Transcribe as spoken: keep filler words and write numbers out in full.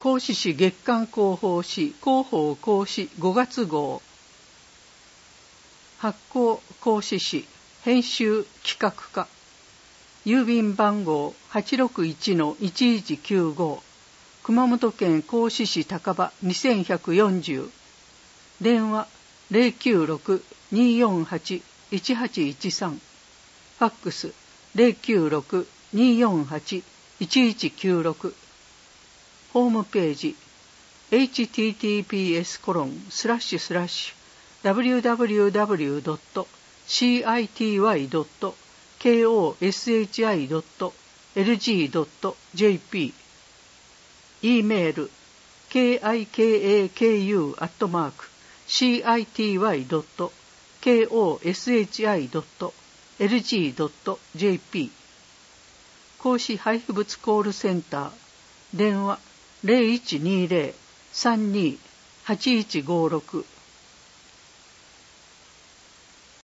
講師誌月刊広報誌広報講師ごがつ号、発行講師誌編集企画課、郵便番号 はちろくいちのいちいちきゅうご、熊本県合志市高場にせんひゃくよんじゅう、電話 ゼロきゅうろく にーよんはち いちはちいちさん、ファックス ゼロきゅうろく にーよんはち いちいちきゅうろく、ホームページ エイチティーティーピーエスコロンスラッシュスラッシュダブリューダブリューダブリュードットシーアイティーワイドットケーオーエスエイチアイドットエルジードットジェーピー、 E メール ケーアイケーエーケーユー アットマーク シーアイティーワイドットケーオーエスエイチアイドットエルジードットジェーピー、 講師配布物コールセンター、電話 ゼロいちにーゼロ さんにー はちいちごろく